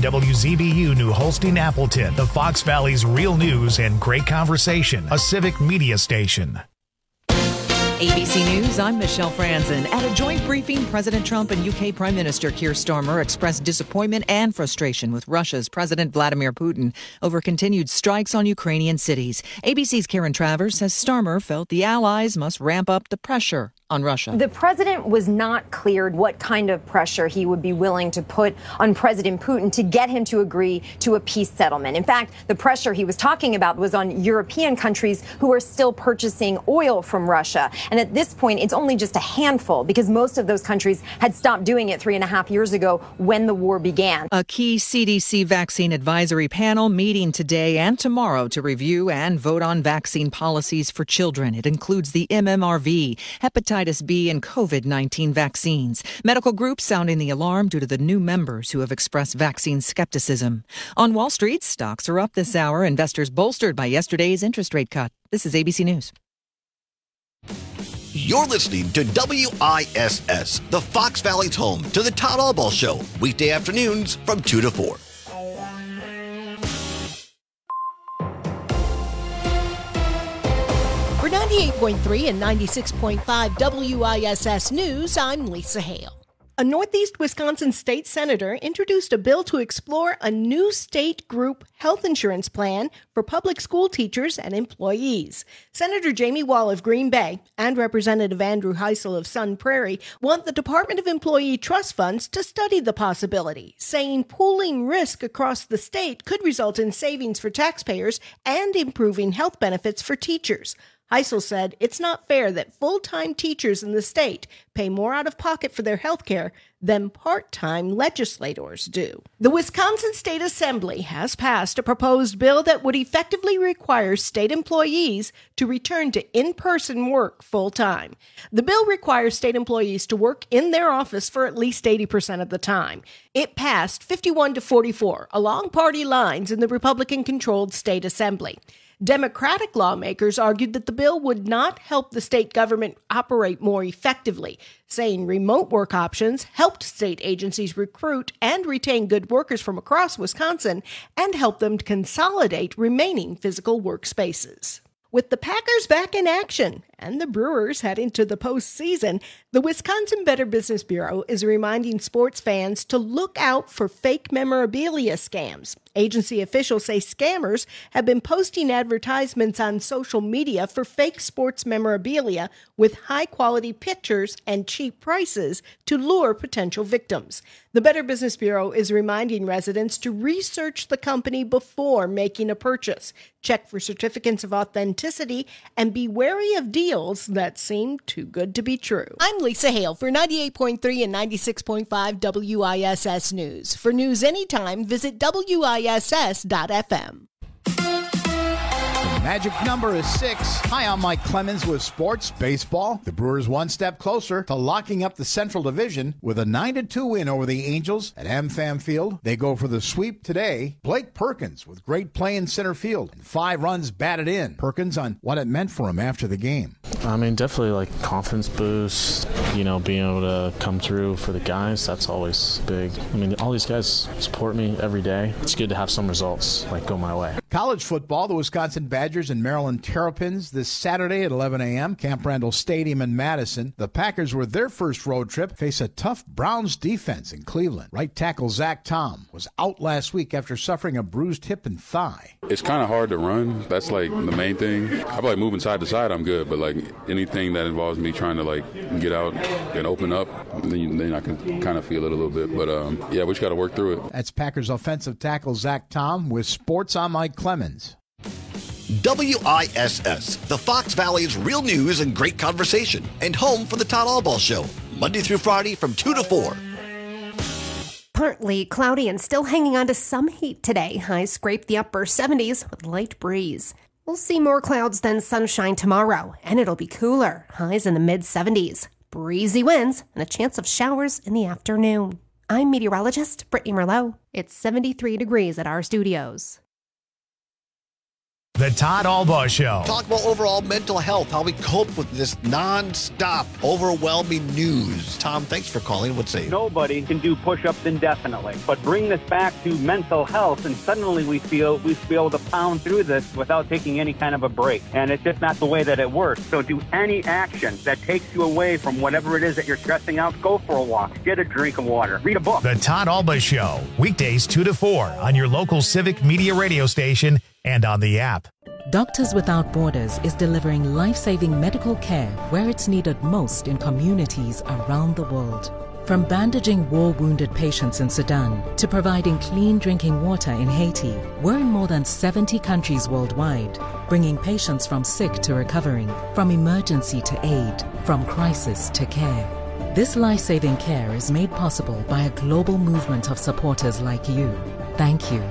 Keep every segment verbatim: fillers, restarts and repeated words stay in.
W Z B U New Holstein Appleton, the Fox Valley's real news and great conversation, a civic media station. A B C News, I'm Michelle Franzen. At a joint briefing, President Trump and U K Prime Minister Keir Starmer expressed disappointment and frustration with Russia's President Vladimir Putin over continued strikes on Ukrainian cities. A B C's Karen Travers says Starmer felt the allies must ramp up the pressure on Russia. The president was not cleared what kind of pressure he would be willing to put on President Putin to get him to agree to a peace settlement. In fact, the pressure he was talking about was on European countries who are still purchasing oil from Russia. And at this point, it's only just a handful because most of those countries had stopped doing it three and a half years ago when the war began. A key C D C vaccine advisory panel meeting today and tomorrow to review and vote on vaccine policies for children. It includes the M M R V, hepatitis B, and COVID nineteen vaccines. Medical groups sounding the alarm due to the new members who have expressed vaccine skepticism. On Wall Street, stocks are up this hour. Investors bolstered by yesterday's interest rate cut. This is A B C News. You're listening to W I S S, the Fox Valley's home to the Todd Albaugh Show, weekday afternoons from two to four. For ninety-eight point three and ninety-six point five W I S S News, I'm Lisa Hale. A Northeast Wisconsin state senator introduced a bill to explore a new state group health insurance plan for public school teachers and employees. Senator Jamie Wall of Green Bay and Representative Andrew Heisel of Sun Prairie want the Department of Employee Trust Funds to study the possibility, saying pooling risk across the state could result in savings for taxpayers and improving health benefits for teachers. Heisel said it's not fair that full-time teachers in the state pay more out of pocket for their health care than part-time legislators do. The Wisconsin State Assembly has passed a proposed bill that would effectively require state employees to return to in-person work full-time. The bill requires state employees to work in their office for at least eighty percent of the time. It passed fifty-one to forty-four along party lines in the Republican-controlled state assembly. Democratic lawmakers argued that the bill would not help the state government operate more effectively, saying remote work options helped state agencies recruit and retain good workers from across Wisconsin and help them to consolidate remaining physical workspaces. With the Packers back in action and the Brewers heading to the postseason, the Wisconsin Better Business Bureau is reminding sports fans to look out for fake memorabilia scams. Agency officials say scammers have been posting advertisements on social media for fake sports memorabilia with high-quality pictures and cheap prices to lure potential victims. The Better Business Bureau is reminding residents to research the company before making a purchase, check for certificates of authenticity, and be wary of deals that seem too good to be true. I'm Lisa Hale for ninety-eight point three and ninety-six point five W I S S News. For news anytime, visit W I S S dot F M. Magic number is six. Hi, I'm Mike Clemens with Sports Baseball. The Brewers one step closer to locking up the Central Division with a nine to two win over the Angels at AmFam Field. They go for the sweep today. Blake Perkins with great play in center field and five runs batted in. Perkins on what it meant for him after the game. I mean, definitely like confidence boost, you know, being able to come through for the guys, that's always big. I mean, all these guys support me every day. It's good to have some results like go my way. College football, the Wisconsin Badgers and Maryland Terrapins this Saturday at eleven a.m. Camp Randall Stadium in Madison. The Packers, with their first road trip, face a tough Browns defense in Cleveland. Right tackle Zach Tom was out last week after suffering a bruised hip and thigh. It's kind of hard to run. That's like the main thing. I feel like moving side to side, I'm good, but like anything that involves me trying to like get out and open up, then, then I can kind of feel it a little bit. But um, yeah, we just got to work through it. That's Packers offensive tackle Zach Tom with Sports. I'm Mike Clemens. W I S S, the Fox Valley's real news and great conversation, and home for the Todd Albaugh Show, Monday through Friday from two to four. Partly cloudy and still hanging on to some heat today. Highs scrape the upper seventies with light breeze. We'll see more clouds than sunshine tomorrow, and it'll be cooler. Highs in the mid seventies. Breezy winds and a chance of showers in the afternoon. I'm meteorologist Brittany Merlot. It's seventy-three degrees at our studios. The Todd Albaugh Show. Talk about overall mental health, how we cope with this non-stop, overwhelming news. Tom, thanks for calling. What's say? Nobody can do push-ups indefinitely, but bring this back to mental health, and suddenly we feel we feel able to pound through this without taking any kind of a break. And it's just not the way that it works. So do any action that takes you away from whatever it is that you're stressing out. Go for a walk. Get a drink of water. Read a book. The Todd Albaugh Show. Weekdays two to four on your local Civic Media radio station and on the app. Doctors Without Borders is delivering life-saving medical care where it's needed most in communities around the world. From bandaging war-wounded patients in Sudan to providing clean drinking water in Haiti, we're in more than seventy countries worldwide, bringing patients from sick to recovering, from emergency to aid, from crisis to care. This life-saving care is made possible by a global movement of supporters like you. Thank you.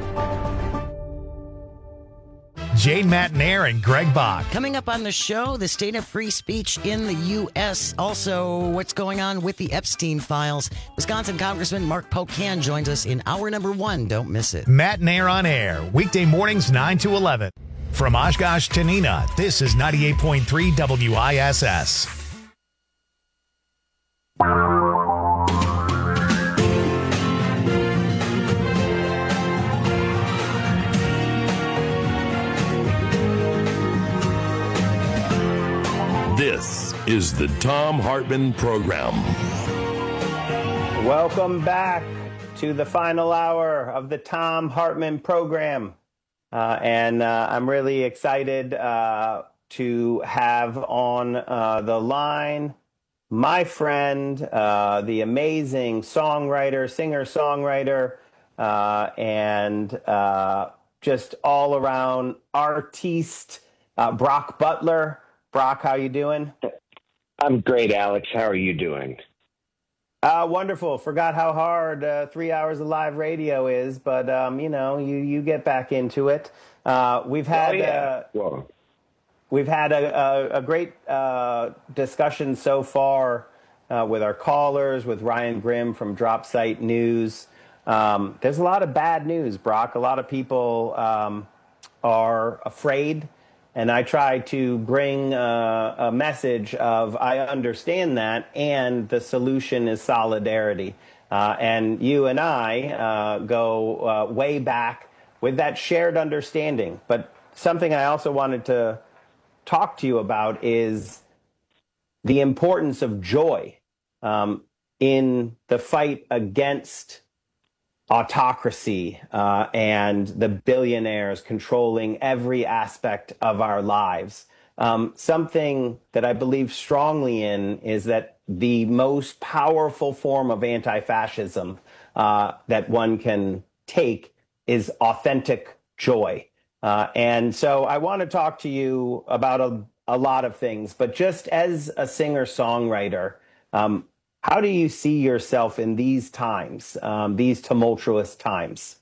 Jane Matnair and Greg Bach. Coming up on the show, the state of free speech in the U S Also, what's going on with the Epstein files. Wisconsin Congressman Mark Pocan joins us in hour number one. Don't miss it. Matnair on air, weekday mornings nine to eleven. From Oshkosh to Neenah, this is ninety-eight point three W I S S. This is the Thom Hartmann Program. Welcome back to the final hour of the Thom Hartmann Program. Uh, and uh, I'm really excited uh, to have on uh, the line my friend, uh, the amazing songwriter, singer-songwriter, uh, and uh, just all-around artiste, uh, Brock Butler. Brock, how you doing? I'm great, Alex. How are you doing? Uh, wonderful. Forgot how hard uh, three hours of live radio is, but um, you know, you you get back into it. Uh, we've had oh, yeah. uh, well. we've had a, a, a great uh, discussion so far uh, with our callers, with Ryan Grimm from Drop Site News. Um, there's a lot of bad news, Brock. A lot of people um, are afraid. And I try to bring uh, a message of I understand that, and the solution is solidarity. Uh, and you and I uh, go uh, way back with that shared understanding. But something I also wanted to talk to you about is the importance of joy um, in the fight against autocracy uh, and the billionaires controlling every aspect of our lives. Um, something that I believe strongly in is that the most powerful form of anti-fascism uh, that one can take is authentic joy. Uh, and so I want to talk to you about a, a lot of things, but just as a singer-songwriter, um, how do you see yourself in these times, um, these tumultuous times?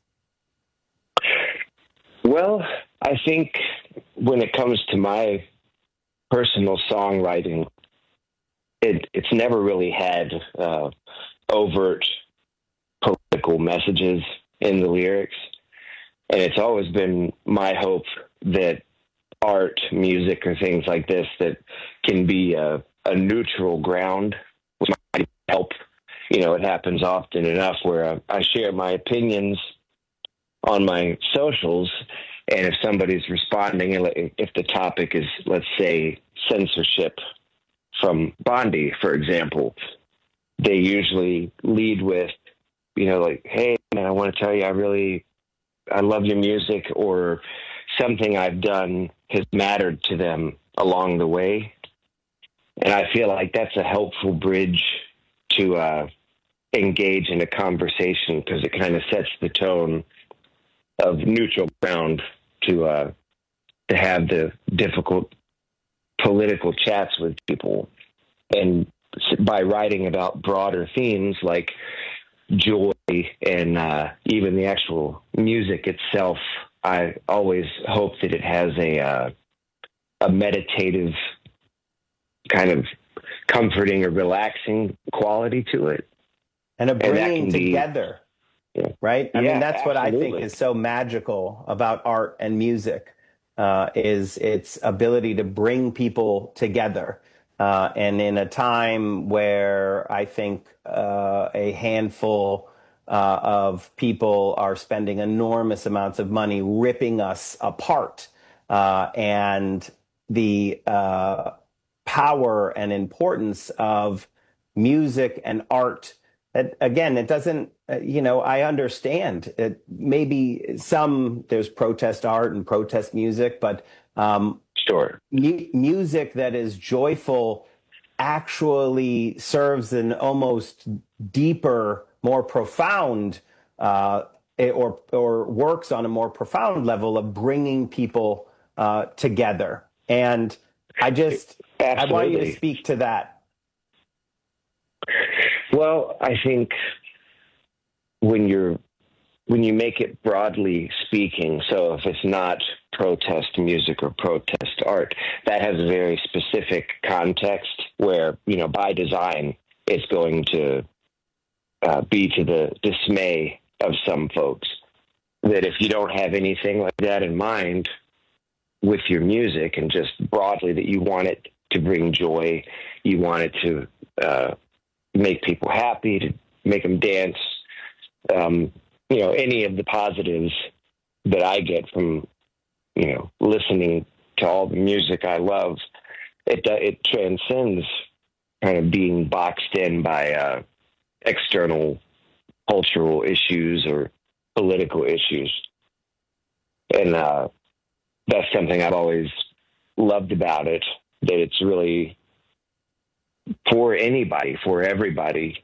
Well, I think when it comes to my personal songwriting, it, it's never really had uh, overt political messages in the lyrics. And it's always been my hope that art, music, or things like this that can be a, a neutral ground might help. You know, it happens often enough where uh, I share my opinions on my socials, and if somebody's responding, if the topic is, let's say, censorship from Bondi, for example, they usually lead with, you know, like, hey, man, I want to tell you I really, I love your music, or something I've done has mattered to them along the way. And I feel like that's a helpful bridge to uh, engage in a conversation, because it kind of sets the tone of neutral ground to uh, to have the difficult political chats with people. And by writing about broader themes like joy and uh, even the actual music itself, I always hope that it has a uh, a meditative kind of comforting or relaxing quality to it. And a bringing and together, be, yeah. right? I yeah, mean, that's absolutely. what I think is so magical about art and music. uh, is its ability to bring people together. Uh, and in a time where I think uh, a handful uh, of people are spending enormous amounts of money ripping us apart, uh, and the uh, power and importance of music and art, that, again, it doesn't, uh, you know, I understand it. Maybe some, there's protest art and protest music, but um, Sure. mu- music that is joyful actually serves an almost deeper, more profound, uh, or or works on a more profound level of bringing people uh, together. And I just, Absolutely. I want you to speak to that. Well, I think when you're when you make it broadly speaking, so if it's not protest music or protest art, that has a very specific context where, you know, by design, it's going to uh, be to the dismay of some folks. That if you don't have anything like that in mind with your music, and just broadly that you want it to bring joy, you want it to uh, make people happy, to make them dance, um, you know, any of the positives that I get from, you know, listening to all the music I love, it it transcends kind of being boxed in by uh, external cultural issues or political issues. And uh, that's something I've always loved about it, that it's really for anybody, for everybody,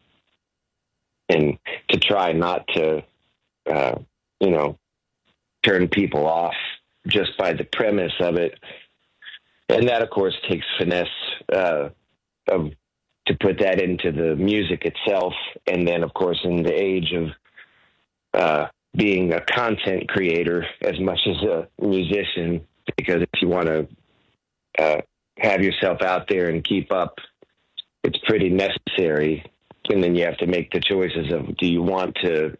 and to try not to, uh, you know, turn people off just by the premise of it. And that, of course, takes finesse uh, of to put that into the music itself. And then, of course, in the age of uh, being a content creator as much as a musician, because if you want to uh, have yourself out there and keep up, it's pretty necessary. And then you have to make the choices of, do you want to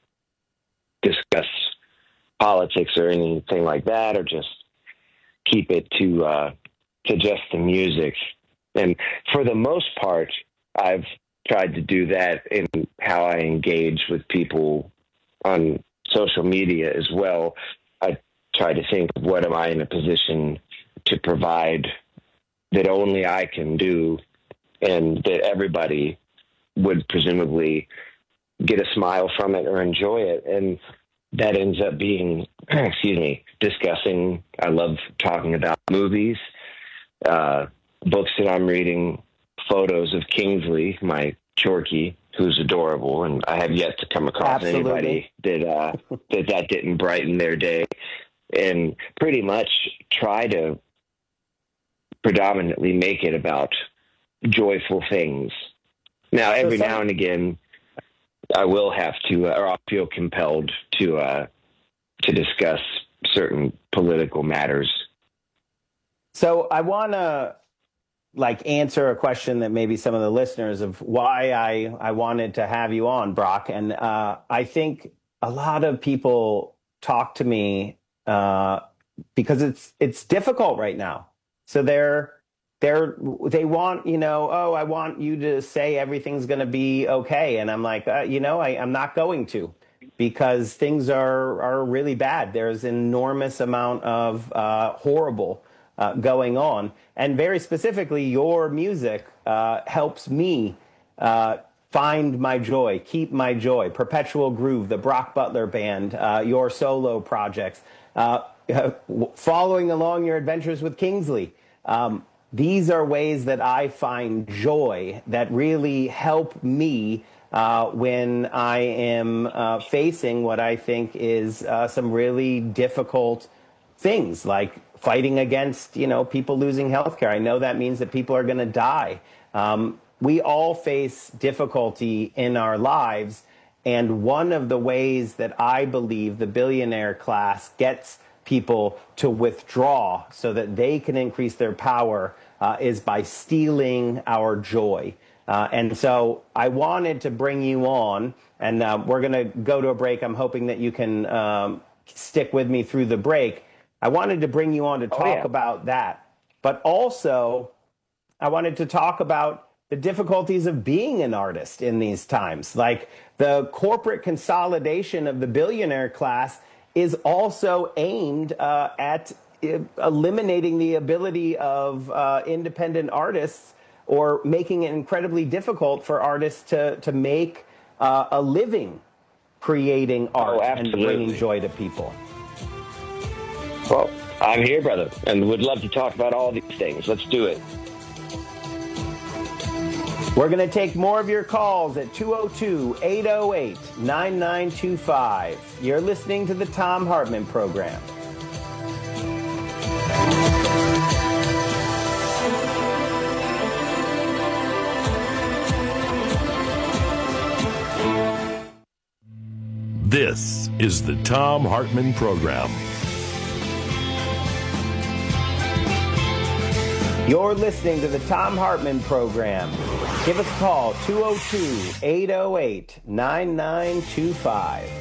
discuss politics or anything like that, or just keep it to uh, to just the music? And for the most part, I've tried to do that in how I engage with people on social media as well. I try to think of, what am I in a position to provide that only I can do, and that everybody would presumably get a smile from it or enjoy it. And that ends up being, excuse me, discussing. I love talking about movies, uh, books that I'm reading, photos of Kingsley, my Chorky, who's adorable, and I have yet to come across Absolutely. anybody that, uh, that that didn't brighten their day. And pretty much try to predominantly make it about joyful things. Now, every So some- now and again, I will have to, uh, or I'll feel compelled to uh, to discuss certain political matters. So I want to like answer a question that maybe some of the listeners of why I, I wanted to have you on, Brock. And uh, I think a lot of people talk to me uh, because it's it's difficult right now. So they're they're they want, you know, oh, I want you to say everything's going to be okay. And I'm like, uh, you know, I, I'm not going to, because things are are really bad. There's an enormous amount of uh, horrible uh, going on. And very specifically, your music uh, helps me uh, find my joy, keep my joy. Perpetual Groove, the Brock Butler Band, uh, your solo projects, uh, following along your adventures with Kingsley. Um, these are ways that I find joy that really help me uh, when I am uh, facing what I think is uh, some really difficult things, like fighting against, you know, people losing healthcare. I know that means that people are going to die. Um, we all face difficulty in our lives. And one of the ways that I believe the billionaire class gets people to withdraw so that they can increase their power uh, is by stealing our joy. Uh, and so I wanted to bring you on, and uh, we're going to go to a break. I'm hoping that you can um, stick with me through the break. I wanted to bring you on to talk oh, yeah. about that. But also, I wanted to talk about the difficulties of being an artist in these times. Like, the corporate consolidation of the billionaire class is also aimed uh, at eliminating the ability of uh, independent artists, or making it incredibly difficult for artists to, to make uh, a living creating art oh, and bringing joy to people. Well, I'm here, brother, and would love to talk about all these things. Let's do it. We're going to take more of your calls at two oh two, eight oh eight, nine nine two five. You're listening to the Thom Hartmann Program. This is the Thom Hartmann Program. You're listening to the Thom Hartmann Program. Give us a call, two oh two, eight oh eight, nine nine two five.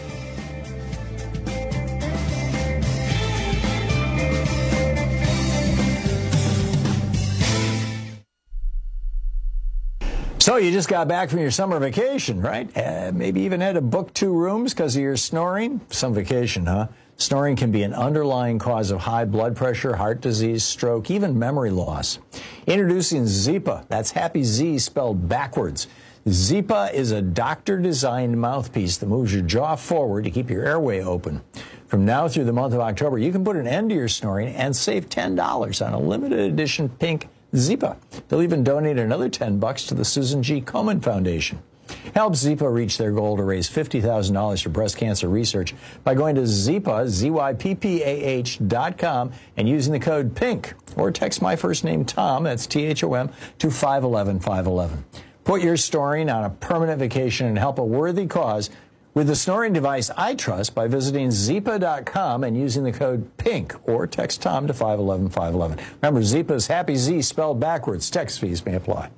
So you just got back from your summer vacation, right? Uh, maybe even had to book two rooms because of your snoring? Some vacation, huh? Snoring can be an underlying cause of high blood pressure, heart disease, stroke, even memory loss. Introducing Zypa. That's Happy Z spelled backwards. Zypa is a doctor-designed mouthpiece that moves your jaw forward to keep your airway open. From now through the month of October, you can put an end to your snoring and save ten dollars on a limited edition pink Zypa. They'll even donate another ten bucks to the Susan G. Komen Foundation. Help Zypa reach their goal to raise fifty thousand dollars for breast cancer research by going to Zypa, Z Y P P A H dot com and using the code PINK, or text my first name, Tom, that's T H O M, to five one one, five one one. Put your snoring on a permanent vacation and help a worthy cause with the snoring device I trust by visiting Zypa dot com and using the code PINK, or text Tom to five one one, five one one. Remember, Zypa is Happy Z spelled backwards. Text fees may apply.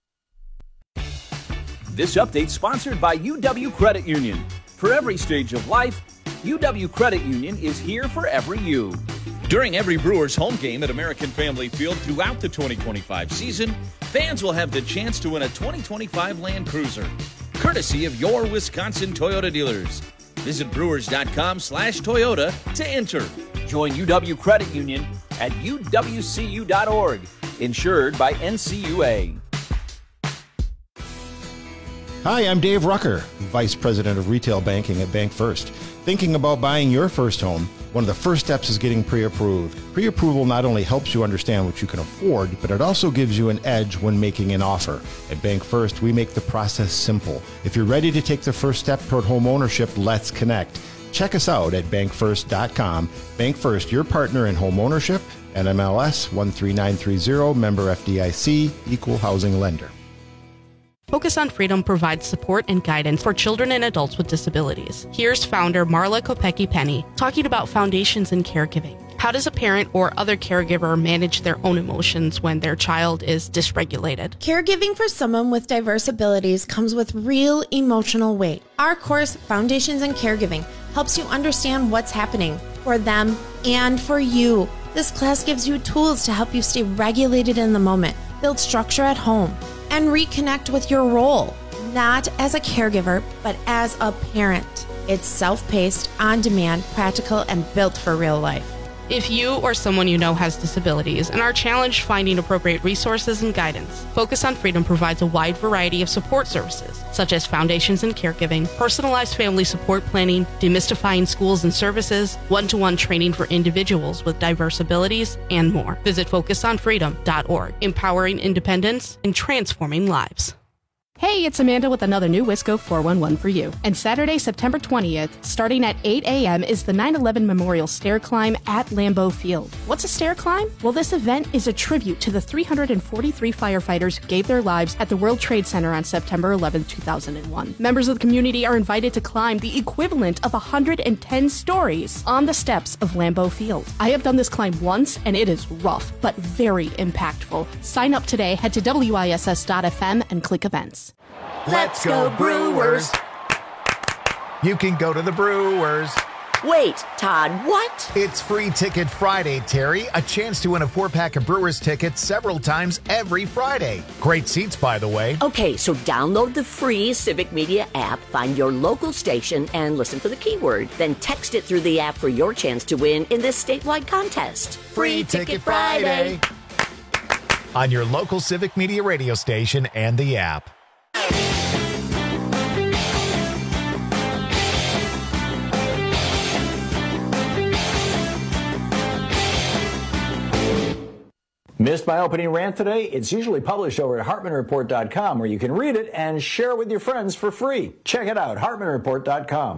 This update sponsored by U W Credit Union. For every stage of life, U W Credit Union is here for every you. During every Brewers home game at American Family Field throughout the twenty twenty-five season, fans will have the chance to win a twenty twenty-five Land Cruiser, courtesy of your Wisconsin Toyota dealers. Visit brewers.com slash Toyota to enter. Join U W Credit Union at U W C U dot org, insured by N C U A. Hi, I'm Dave Rucker, Vice President of Retail Banking at Bank First. Thinking about buying your first home? One of the first steps is getting pre-approved. Pre-approval not only helps you understand what you can afford, but it also gives you an edge when making an offer. At Bank First, we make the process simple. If you're ready to take the first step toward home ownership, let's connect. Check us out at bank first dot com. Bank First, your partner in home ownership. N M L S one three nine three zero, member F D I C, equal housing lender. Focus on Freedom provides support and guidance for children and adults with disabilities. Here's founder Marla Kopecki-Penny talking about foundations and caregiving. How does a parent or other caregiver manage their own emotions when their child is dysregulated? Caregiving for someone with diverse abilities comes with real emotional weight. Our course, Foundations and Caregiving, helps you understand what's happening for them and for you. This class gives you tools to help you stay regulated in the moment, build structure at home, and reconnect with your role, not as a caregiver, but as a parent. It's self-paced, on-demand, practical, and built for real life. If you or someone you know has disabilities and are challenged finding appropriate resources and guidance, Focus on Freedom provides a wide variety of support services, such as foundations and caregiving, personalized family support planning, demystifying schools and services, one-to-one training for individuals with diverse abilities, and more. Visit focus on freedom dot org, empowering independence and transforming lives. Hey, it's Amanda with another new Wisco four one one for you. And Saturday, September twentieth, starting at eight a.m. is the nine eleven Memorial Stair Climb at Lambeau Field. What's a stair climb? Well, this event is a tribute to the three hundred forty-three firefighters who gave their lives at the World Trade Center on September eleventh, two thousand one. Members of the community are invited to climb the equivalent of one hundred ten stories on the steps of Lambeau Field. I have done this climb once, and it is rough, but very impactful. Sign up today, head to W I S S dot F M and click events. Let's go Brewers! You can go to the Brewers. Wait, Todd, what? It's Free Ticket Friday, Terry. A chance to win a four-pack of Brewers tickets several times every Friday. Great seats, by the way. Okay, so download the free Civic Media app, find your local station, and listen for the keyword. Then text it through the app for your chance to win in this statewide contest. Free Ticket Friday. On your local Civic Media radio station and the app. Missed my opening rant today? It's usually published over at Hartman Report dot com, where you can read it and share it with your friends for free. Check it out, Hartman Report dot com.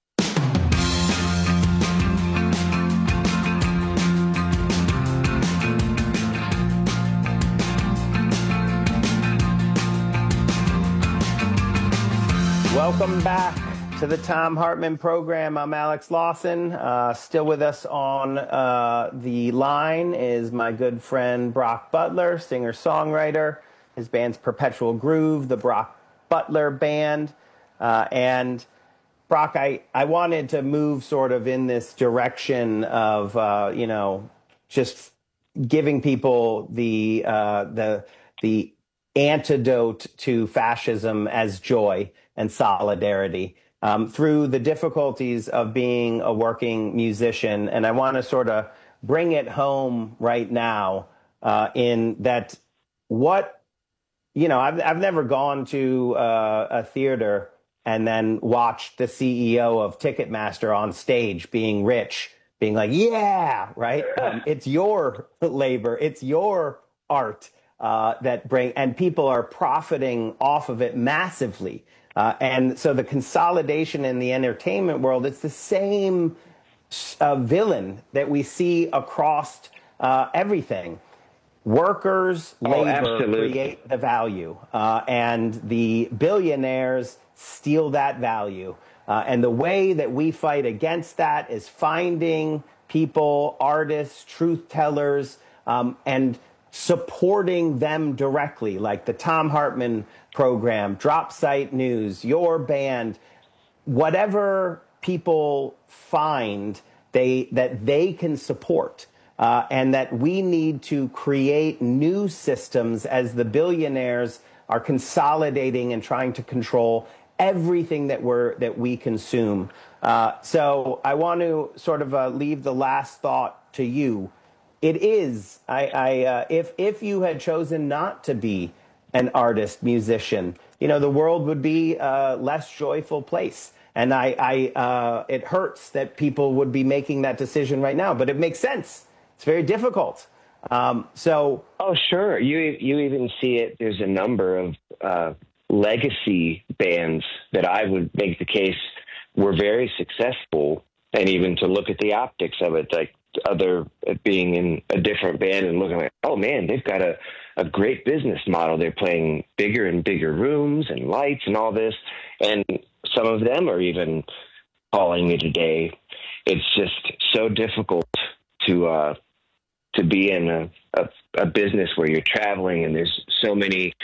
Welcome back to the Thom Hartmann program. I'm Alex Lawson. Uh, still with us on uh, the line is my good friend Brock Butler, singer-songwriter. His band's Perpetual Groove, the Brock Butler Band. Uh, and Brock, I, I wanted to move sort of in this direction of, uh, you know, just giving people the uh, the the antidote to fascism as joy and solidarity um, through the difficulties of being a working musician. And I want to sort of bring it home right now uh, in that what, you know, I've, I've never gone to uh, a theater and then watched the C E O of Ticketmaster on stage being rich, being like, yeah, right? Um, it's your labor. It's your art uh, that bring, and people are profiting off of it massively. Uh, and so the consolidation in the entertainment world, it's the same uh, villain that we see across uh, everything. Workers, Oh, labor absolutely. create the value, uh, and the billionaires steal that value. Uh, and the way that we fight against that is finding people, artists, truth tellers, um, and supporting them directly, like the Thom Hartmann program, Drop Site News, your band, whatever people find they that they can support. Uh, and that we need to create new systems as the billionaires are consolidating and trying to control everything that we're that we consume. Uh, so I want to sort of uh, leave the last thought to you. It is I, I uh, if if you had chosen not to be an artist, musician, you know, the world would be a less joyful place. And I, I uh, it hurts that people would be making that decision right now, but it makes sense. It's very difficult. Um, so, oh, sure. You you even see it. There's a number of uh, legacy bands that I would make the case were very successful, and even to look at the optics of it, like other being in a different band and looking like, oh man, they've got a, a great business model. They're playing bigger and bigger rooms and lights and all this, and some of them are even calling me today. It's just so difficult to uh, to be in a, a, a business where you're traveling and there's so many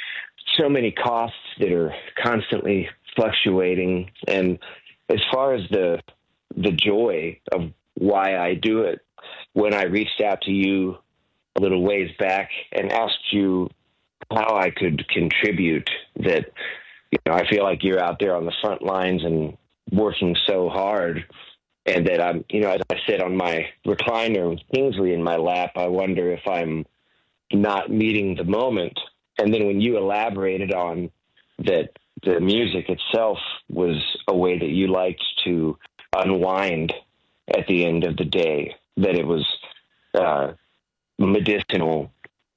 so many costs that are constantly fluctuating. And as far as the the joy of why I do it, when I reached out to you a little ways back and asked you how I could contribute, that, you know, I feel like you're out there on the front lines and working so hard. And that I'm, you know, as I sit on my recliner with Kingsley in my lap, I wonder if I'm not meeting the moment. And then when you elaborated on that the music itself was a way that you liked to unwind at the end of the day, that it was uh, medicinal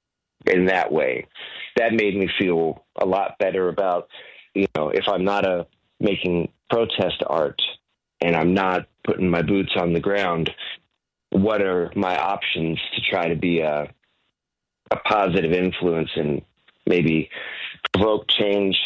in that way, that made me feel a lot better about, you know, if I'm not a making protest art and I'm not putting my boots on the ground, what are my options to try to be a, a positive influence and maybe provoke change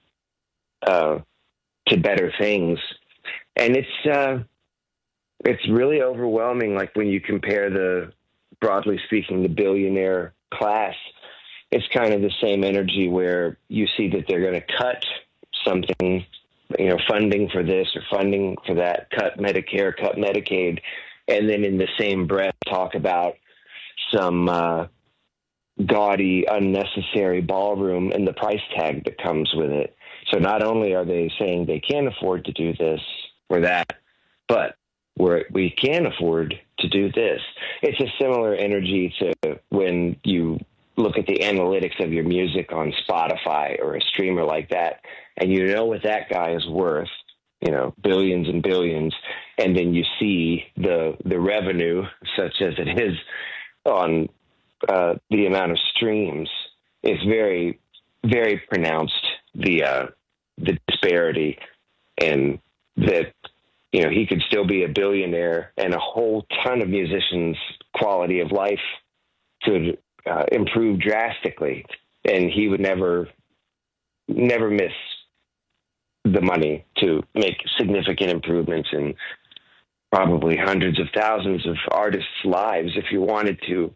uh, to better things? And it's uh, it's really overwhelming. Like when you compare the, broadly speaking, the billionaire class, it's kind of the same energy where you see that they're going to cut something you know, funding for this or funding for that, cut Medicare, cut Medicaid, and then in the same breath talk about some uh, gaudy, unnecessary ballroom and the price tag that comes with it. So not only are they saying they can't afford to do this or that, but we're, we can afford to do this. It's a similar energy to when you look at the analytics of your music on Spotify or a streamer like that, and you know what that guy is worth, you know, billions and billions, and then you see the the revenue, such as it is on uh, the amount of streams. It's very, very pronounced, the uh, the disparity, and that, you know, he could still be a billionaire and a whole ton of musicians' quality of life could uh, improve drastically, and he would never, never miss the money to make significant improvements in probably hundreds of thousands of artists' lives if you wanted to.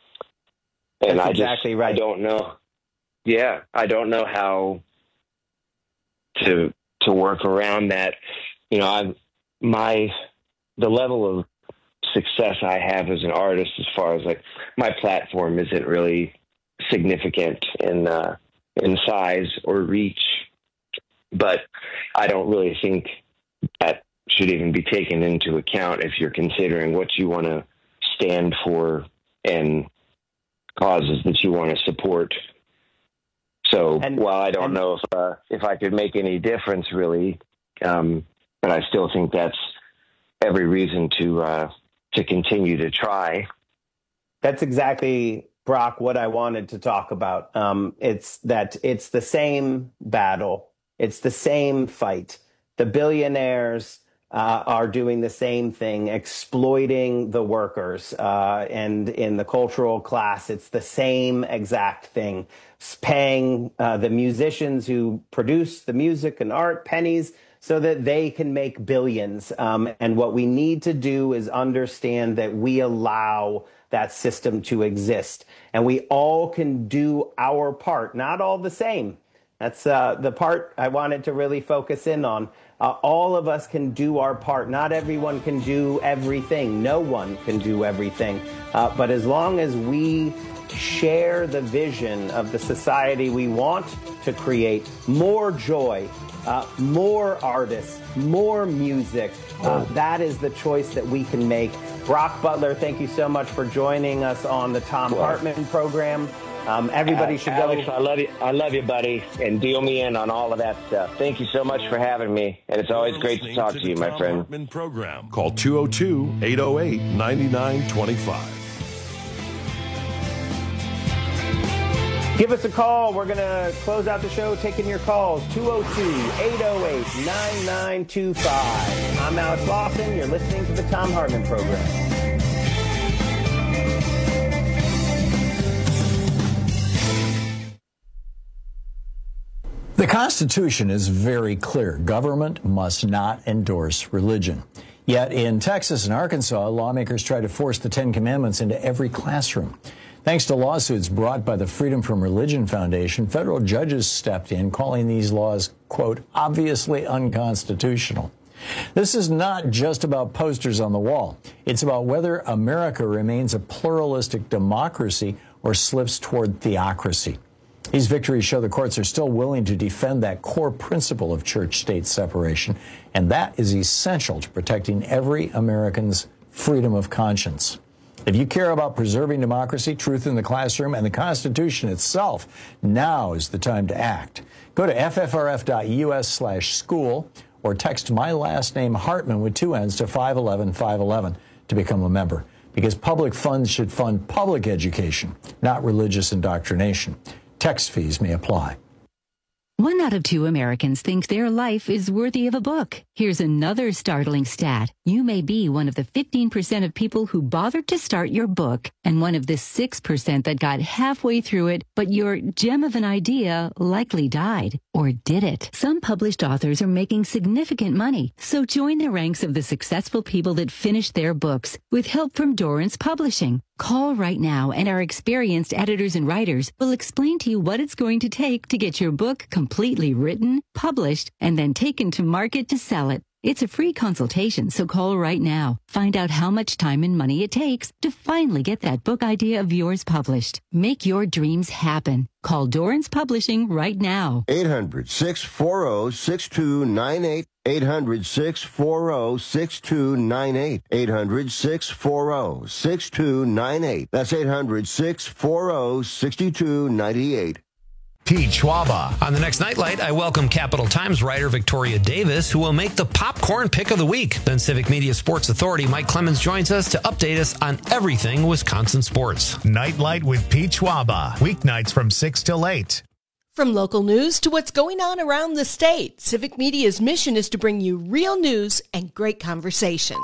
And That's I exactly just, right. I don't know. Yeah, I don't know how to to work around that. You know, I my the level of success I have as an artist, as far as like my platform, isn't really significant in uh, in size or reach, but I don't really think that should even be taken into account if you're considering what you want to stand for and causes that you want to support. So And- while I don't and- know if uh, if I could make any difference, really, um, but I still think that's every reason to uh, to continue to try. That's exactly, Brock, what I wanted to talk about. Um, it's that it's the same battle. It's the same fight. The billionaires uh, are doing the same thing, exploiting the workers. Uh, and in the cultural class, it's the same exact thing. It's paying uh, the musicians who produce the music and art pennies so that they can make billions. Um, and what we need to do is understand that we allow that system to exist. And we all can do our part, not all the same. That's uh, the part I wanted to really focus in on. Uh, all of us can do our part. Not everyone can do everything. No one can do everything. Uh, but as long as we share the vision of the society we want to create, more joy, uh, more artists, more music, uh, that is the choice that we can make. Brock Butler, thank you so much for joining us on the Thom Hartmann program. Um, everybody Uh, should Alex, go. I love you. I love you, buddy, and deal me in on all of that stuff. Thank you so much for having me, and it's always great to talk to you, my friend. Hartmann program. Call two oh two, eight oh eight, nine nine two five. Give us a call. We're going to close out the show taking your calls. two oh two, eight oh eight, nine nine two five. I'm Alex Lawson. You're listening to the Thom Hartmann program. The Constitution is very clear. Government must not endorse religion. Yet in Texas and Arkansas, lawmakers try to force the Ten Commandments into every classroom. Thanks to lawsuits brought by the Freedom from Religion Foundation, federal judges stepped in, calling these laws, quote, obviously unconstitutional. This is not just about posters on the wall. It's about whether America remains a pluralistic democracy or slips toward theocracy. These victories show the courts are still willing to defend that core principle of church-state separation, and that is essential to protecting every American's freedom of conscience. If you care about preserving democracy, truth in the classroom, and the Constitution itself, now is the time to act. Go to F F R F dot U S slash school or text my last name Hartmann with two N's to five one one five one one to become a member. Because public funds should fund public education, not religious indoctrination. Text fees may apply. One out of two Americans think their life is worthy of a book. Here's another startling stat. You may be one of the fifteen percent of people who bothered to start your book and one of the six percent that got halfway through it, but your gem of an idea likely died. Or did it? Some published authors are making significant money, so join the ranks of the successful people that finished their books with help from Dorrance Publishing. Call right now and our experienced editors and writers will explain to you what it's going to take to get your book completely written, published, and then taken to market to sell it. It's a free consultation, so call right now. Find out how much time and money it takes to finally get that book idea of yours published. Make your dreams happen. Call Dorrance Publishing right now. eight hundred, six four zero, six two nine eight. eight hundred, six four zero, six two nine eight. eight hundred, six four zero, six two nine eight. That's eight hundred, six four zero, six two nine eight. Pete Schwaba. On the next Nightlight, I welcome Capital Times writer Victoria Davis, who will make the popcorn pick of the week. Then Civic Media Sports Authority Mike Clemens joins us to update us on everything Wisconsin sports. Nightlight with Pete Schwaba. Weeknights from six till eight. From local news to what's going on around the state, Civic Media's mission is to bring you real news and great conversation.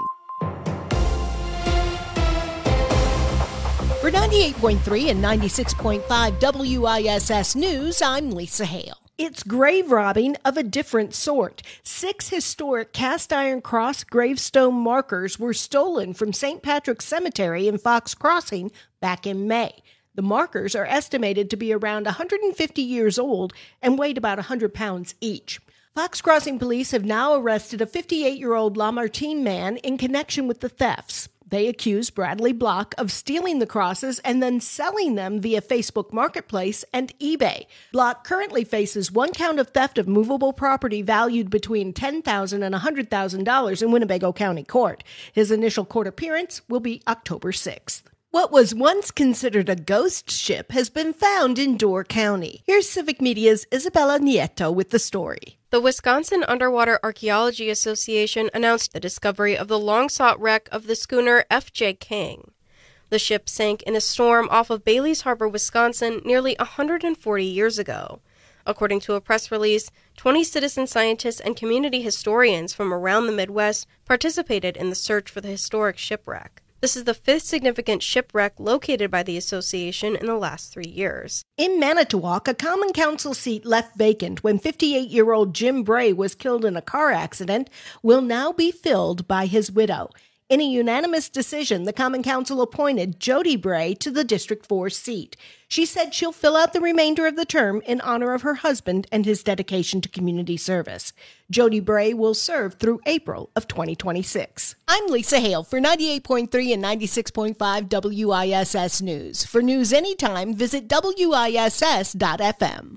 For ninety-eight point three and ninety-six point five W I S S News, I'm Lisa Hale. It's grave robbing of a different sort. Six historic cast iron cross gravestone markers were stolen from Saint Patrick's Cemetery in Fox Crossing back in May. The markers are estimated to be around one hundred fifty years old and weighed about one hundred pounds each. Fox Crossing police have now arrested a fifty-eight-year-old Lamartine man in connection with the thefts. They accuse Bradley Block of stealing the crosses and then selling them via Facebook Marketplace and eBay. Block currently faces one count of theft of movable property valued between ten thousand dollars and one hundred thousand dollars in Winnebago County Court. His initial court appearance will be October sixth. What was once considered a ghost ship has been found in Door County. Here's Civic Media's Isabella Nieto with the story. The Wisconsin Underwater Archaeology Association announced the discovery of the long-sought wreck of the schooner F J King. The ship sank in a storm off of Bailey's Harbor, Wisconsin, nearly one hundred forty years ago. According to a press release, twenty citizen scientists and community historians from around the Midwest participated in the search for the historic shipwreck. This is the fifth significant shipwreck located by the association in the last three years. In Manitowoc, a common council seat left vacant when fifty-eight-year-old Jim Bray was killed in a car accident will now be filled by his widow. In a unanimous decision, the Common Council appointed Jody Bray to the District four seat. She said she'll fill out the remainder of the term in honor of her husband and his dedication to community service. Jody Bray will serve through April of twenty twenty-six. I'm Lisa Hale for ninety-eight point three and ninety-six point five W I S S News. For news anytime, visit W I S S dot F M.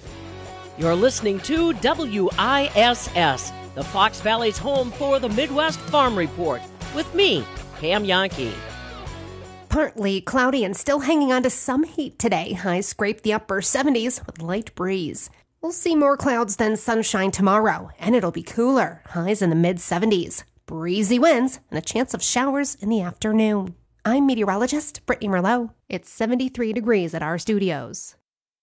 You're listening to W I S S, the Fox Valley's home for the Midwest Farm Report, with me, Pam Yankee. Partly cloudy and still hanging on to some heat today. Highs scrape the upper seventies with light breeze. We'll see more clouds than sunshine tomorrow, and it'll be cooler. Highs in the mid seventies. Breezy winds and a chance of showers in the afternoon. I'm meteorologist Brittany Merlot. It's seventy-three degrees at our studios.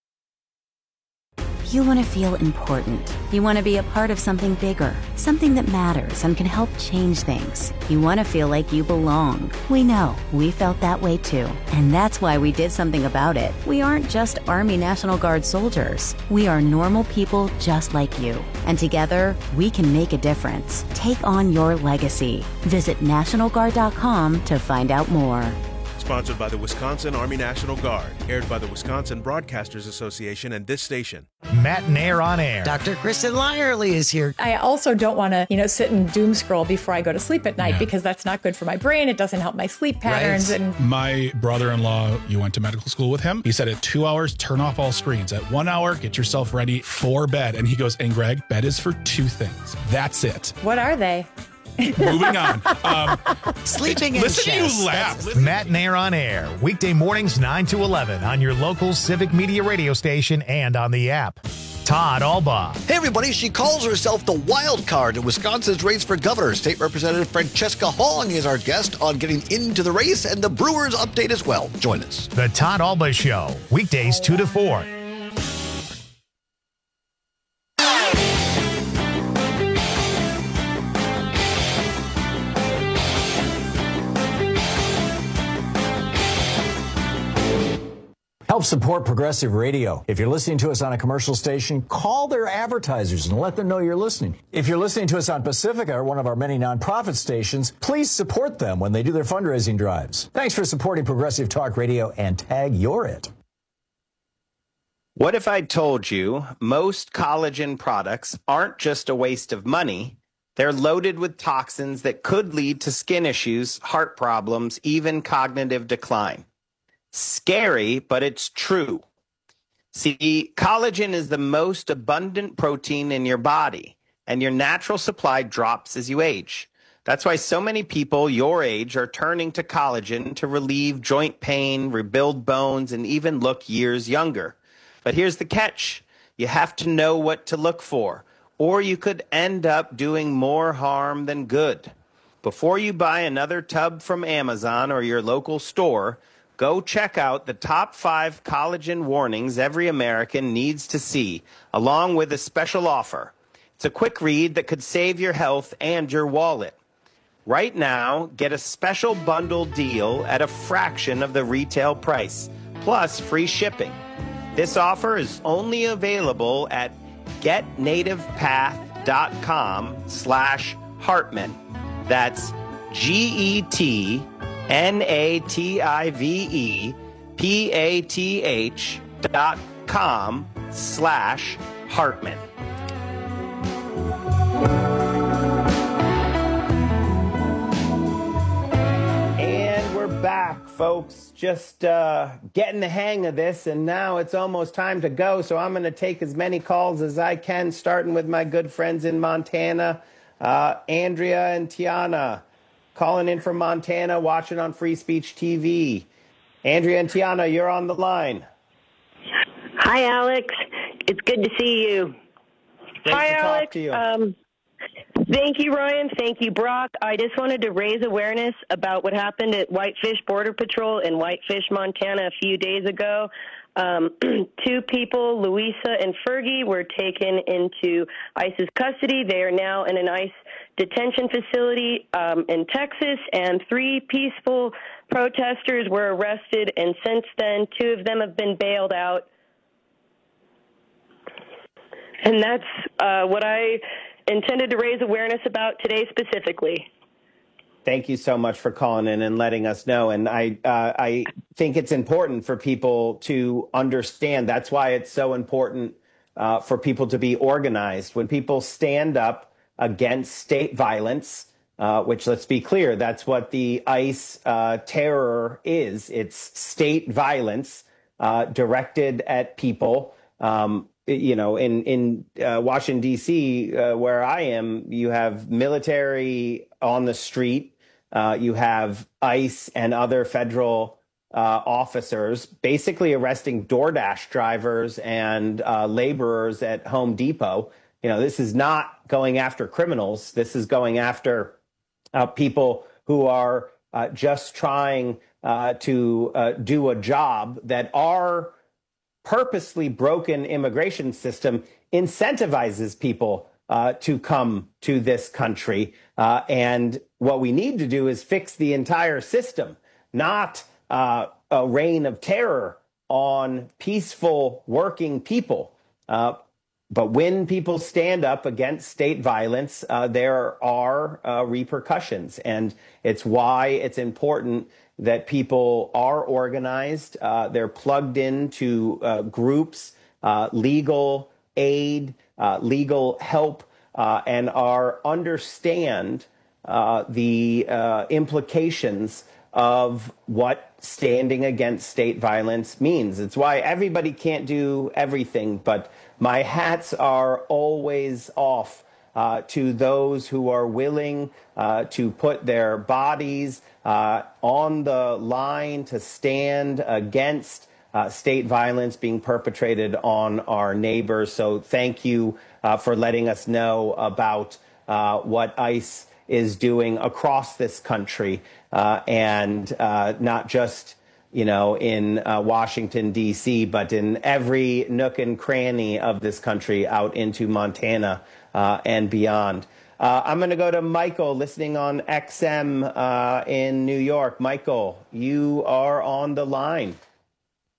You want to feel important. You want to be a part of something bigger, something that matters and can help change things. You want to feel like you belong. We know. We felt that way too. And that's why we did something about it. We aren't just Army National Guard soldiers. We are normal people just like you. And together, we can make a difference. Take on your legacy. Visit National Guard dot com to find out more. Sponsored by the Wisconsin Army National Guard. Aired by the Wisconsin Broadcasters Association and this station. Matt and Air on Air. Doctor Kristen Lyerly is here. I also don't want to, you know, sit and doom scroll before I go to sleep at night yeah. because that's not good for my brain. It doesn't help my sleep patterns. Right. And my brother-in-law, you went to medical school with him. He said at two hours, turn off all screens. At one hour, get yourself ready for bed. And he goes, and Greg, bed is for two things. That's it. What are they? Moving on. Um, Sleeping in Listen chest. to you laugh. Matt and Air on Air. Weekday mornings nine to eleven on your local Civic Media radio station and on the app. Todd Albaugh. Hey, everybody. She calls herself the wild card in Wisconsin's race for governor. State Representative Francesca Hong is our guest on getting into the race and the Brewers update as well. Join us. The Todd Albaugh Show. Weekdays two to four. Help support Progressive Radio. If you're listening to us on a commercial station, call their advertisers and let them know you're listening. If you're listening to us on Pacifica or one of our many nonprofit stations, please support them when they do their fundraising drives. Thanks for supporting Progressive Talk Radio and tag You're It. What if I told you most collagen products aren't just a waste of money? They're loaded with toxins that could lead to skin issues, heart problems, even cognitive decline. Scary, but it's true. See, collagen is the most abundant protein in your body, and your natural supply drops as you age. That's why so many people your age are turning to collagen to relieve joint pain, rebuild bones, and even look years younger. But here's the catch. You have to know what to look for, or you could end up doing more harm than good. Before you buy another tub from Amazon or your local store, go check out the top five collagen warnings every American needs to see, along with a special offer. It's a quick read that could save your health and your wallet. Right now, get a special bundle deal at a fraction of the retail price, plus free shipping. This offer is only available at getnativepath.com slash Hartman. That's G E T N A T I V E P A T H dot com slash Hartman. And we're back, folks. Just uh, getting the hang of this, and now it's almost time to go, so I'm going to take as many calls as I can, starting with my good friends in Montana, uh, Andrea and Tiana. Calling in from Montana, watching on Free Speech T V. Andrea and Tiana, you're on the line. Hi, Alex. It's good to see you. Great Hi, to talk Alex. to you. Um, thank you, Ryan. Thank you, Brock. I just wanted to raise awareness about what happened at Whitefish Border Patrol in Whitefish, Montana a few days ago. Um, two people, Louisa and Fergie, were taken into ICE's custody. They are now in an ICE detention facility um, in Texas, and three peaceful protesters were arrested, and since then, two of them have been bailed out. And that's uh, what I intended to raise awareness about today specifically. Thank you so much for calling in and letting us know. And I, uh, I think it's important for people to understand. That's why it's so important uh, for people to be organized. When people stand up against state violence, uh, which, let's be clear, that's what the ICE uh, terror is. It's state violence uh, directed at people. Um, you know, in, in uh, Washington, D C, uh, where I am, you have military on the street. Uh, you have ICE and other federal uh, officers basically arresting DoorDash drivers and uh, laborers at Home Depot. You know, this is not going after criminals. This is going after uh, people who are uh, just trying uh, to uh, do a job that our purposely broken immigration system incentivizes people Uh, to come to this country. Uh, and what we need to do is fix the entire system, not uh, a reign of terror on peaceful working people. Uh, but when people stand up against state violence, uh, there are uh, repercussions. And it's why it's important that people are organized. Uh, they're plugged into uh, groups, uh, legal aid, Uh, legal help, uh, and are understand uh, the uh, implications of what standing against state violence means. It's why everybody can't do everything, but my hats are always off uh, to those who are willing uh, to put their bodies uh, on the line to stand against Uh, state violence being perpetrated on our neighbors. So thank you uh, for letting us know about uh, what ICE is doing across this country uh, and uh, not just, you know, in uh, Washington, D C, but in every nook and cranny of this country out into Montana uh, and beyond. Uh, I'm going to go to Michael listening on X M uh, in New York. Michael, you are on the line.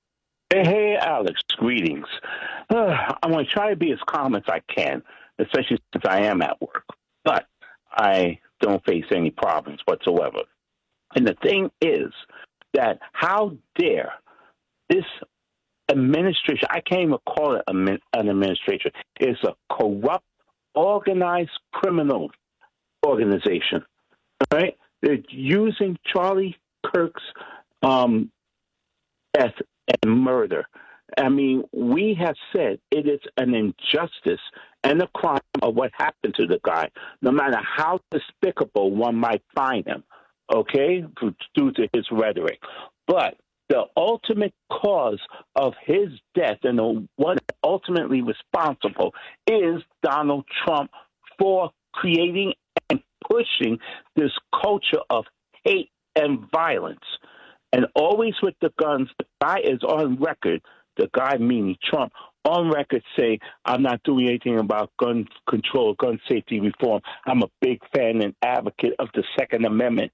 Hey, hey, Alex, greetings. Uh, I'm going to try to be as calm as I can, especially since I am at work. But I don't face any problems whatsoever. And the thing is that how dare this administration, I can't even call it an administration, it's a corrupt, organized criminal organization, right? They're using Charlie Kirk's um, death and murder. I mean, we have said it is an injustice and a crime of what happened to the guy, no matter how despicable one might find him, okay, due to his rhetoric. But the ultimate cause of his death and the one ultimately responsible is Donald Trump for creating and pushing this culture of hate and violence. And always with the guns, the guy is on record, the guy meaning Trump, on record saying, I'm not doing anything about gun control, gun safety reform. I'm a big fan and advocate of the Second Amendment.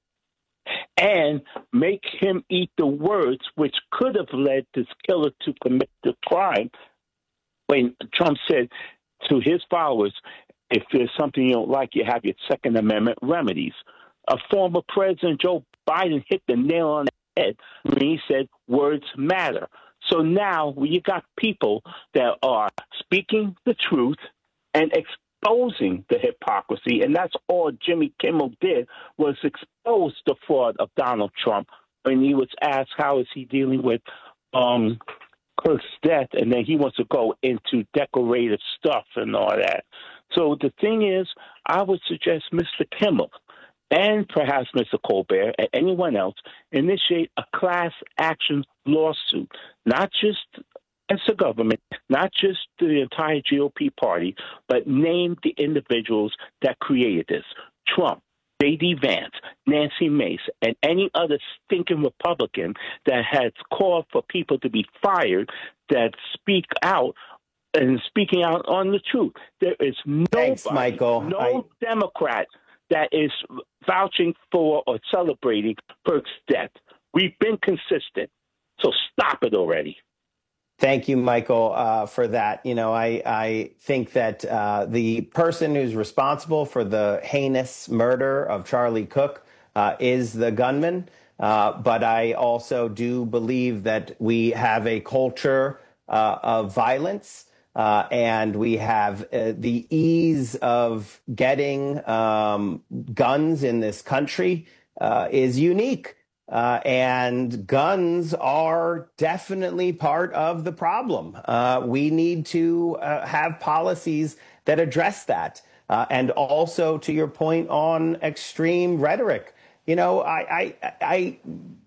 And make him eat the words which could have led this killer to commit the crime when Trump said to his followers, if there's something you don't like, you have your Second Amendment remedies. A former President Joe Biden hit the nail on the head when he said words matter. So now you got people that are speaking the truth and exposing the hypocrisy, and that's all Jimmy Kimmel did, was expose the fraud of Donald Trump when he was asked how is he dealing with um, Kirk's death, and then he wants to go into decorative stuff and all that. So the thing is, I would suggest Mister Kimmel and perhaps Mister Colbert and anyone else initiate a class action lawsuit, not just as the government, not just the entire G O P party, but name the individuals that created this. Trump, J D Vance, Nancy Mace, and any other stinking Republican that has called for people to be fired that speak out and speaking out on the truth. There is nobody, Thanks, Michael. no I... Democrat that is vouching for or celebrating Kirk's death. We've been consistent, so stop it already. Thank you, Michael, uh, for that. You know, I, I think that uh, the person who's responsible for the heinous murder of Charlie Cook uh, is the gunman. Uh, but I also do believe that we have a culture uh, of violence. Uh, and we have uh, the ease of getting um, guns in this country uh, is unique. Uh, and guns are definitely part of the problem. Uh, we need to uh, have policies that address that. Uh, and also, to your point on extreme rhetoric, you know, I, I, I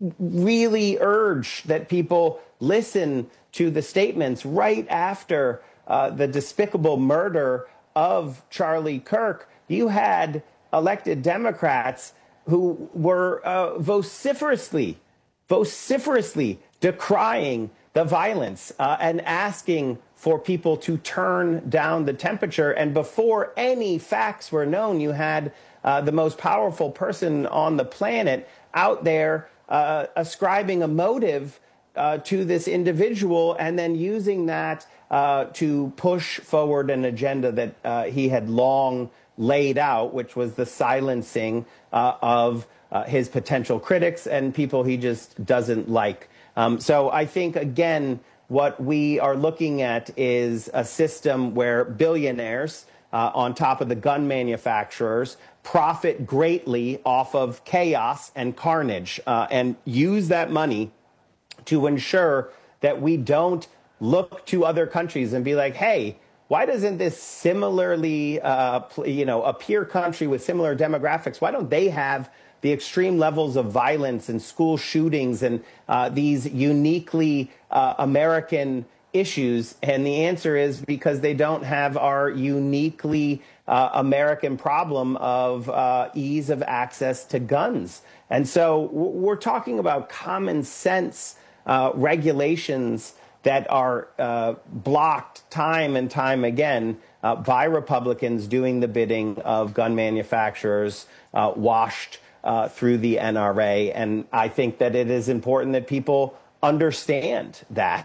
really urge that people listen to the statements right after Uh, the despicable murder of Charlie Kirk. You had elected Democrats who were uh, vociferously, vociferously decrying the violence uh, and asking for people to turn down the temperature. And before any facts were known, you had uh, the most powerful person on the planet out there uh, ascribing a motive uh, to this individual and then using that Uh, to push forward an agenda that uh, he had long laid out, which was the silencing uh, of uh, his potential critics and people he just doesn't like. Um, so I think, again, what we are looking at is a system where billionaires, uh, on top of the gun manufacturers, profit greatly off of chaos and carnage uh, and use that money to ensure that we don't look to other countries and be like, hey, why doesn't this similarly, uh, you know, a peer country with similar demographics, why don't they have the extreme levels of violence and school shootings and uh, these uniquely uh, American issues? And the answer is because they don't have our uniquely uh, American problem of uh, ease of access to guns. And so we're talking about common sense uh, regulations that are uh, blocked time and time again uh, by Republicans doing the bidding of gun manufacturers, uh, washed uh, through the N R A. And I think that it is important that people understand that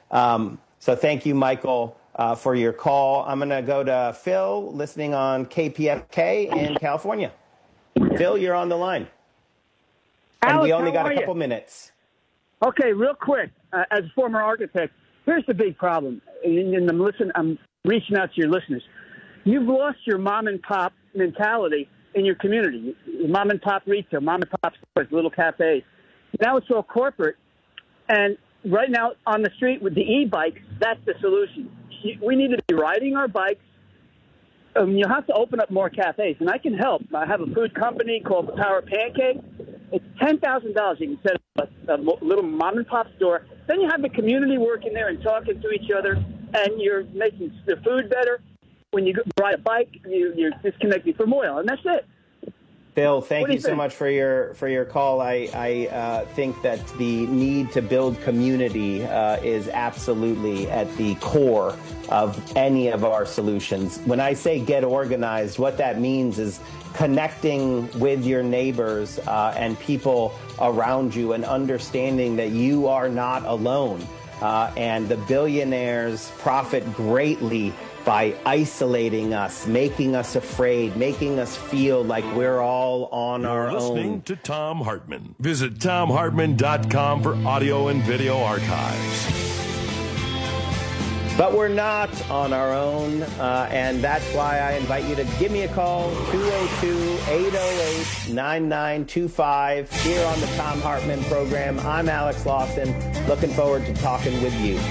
Um, so thank you, Michael, uh, for your call. I'm going to go to Phil, listening on K P F K in California. Phil, you're on the line. And Alex, we only how got a are couple you? minutes. Okay, real quick. Uh, as a former architect, here's the big problem, and, and I'm listen. I'm reaching out to your listeners. You've lost your mom and pop mentality in your community. Your mom and pop retail, mom and pop stores, little cafes. Now it's all corporate, and right now on the street with the e-bikes, that's the solution. We need to be riding our bikes. Um, you have to open up more cafes, and I can help. I have a food company called the Power Pancake. It's ten thousand dollars. You can set up a, a little mom-and-pop store. Then you have the community working there and talking to each other, and you're making the food better. When you ride a bike, you, you're disconnecting from oil, and that's it. Phil, thank What do you, you so think? much for your for your call. I, I uh, think that the need to build community uh, is absolutely at the core of any of our solutions. When I say get organized, what that means is connecting with your neighbors uh, and people around you and understanding that you are not alone. Uh, and the billionaires profit greatly by isolating us, making us afraid, making us feel like we're all on You're our listening own. to Tom Hartman. Visit tom hartman dot com for audio and video archives. But we're not on our own, uh, and that's why I invite you to give me a call, two oh two, eight oh eight, nine nine two five, here on the Tom Hartman program. I'm Alex Lawson, looking forward to talking with you.